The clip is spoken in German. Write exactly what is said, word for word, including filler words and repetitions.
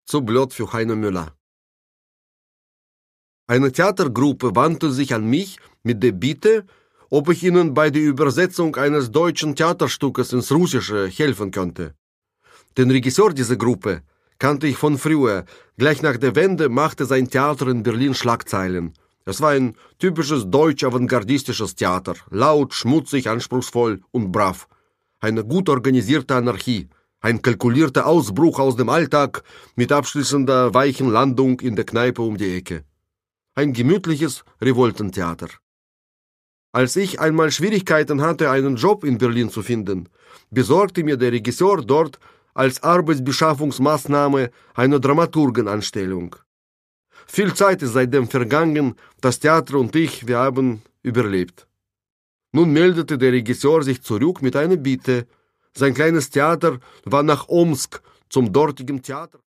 Zu blöd für Heino Müller. Eine Theatergruppe wandte sich an mich mit der Bitte, ob ich ihnen bei der Übersetzung eines deutschen Theaterstückes ins Russische helfen könnte. Den Regisseur dieser Gruppe kannte ich von früher. Gleich nach der Wende machte sein Theater in Berlin Schlagzeilen. Es war ein typisches deutsch-avantgardistisches Theater, laut, schmutzig, anspruchsvoll und brav. Eine gut organisierte Anarchie, ein kalkulierter Ausbruch aus dem Alltag mit abschließender weichen Landung in der Kneipe um die Ecke. Ein gemütliches Revoltentheater. Als ich einmal Schwierigkeiten hatte, einen Job in Berlin zu finden, besorgte mir der Regisseur dort als Arbeitsbeschaffungsmaßnahme eine Dramaturgenanstellung. Viel Zeit ist seitdem vergangen, das Theater und ich, wir haben überlebt. Nun meldete der Regisseur sich zurück mit einer Bitte. Sein kleines Theater war nach Omsk zum dortigen Theater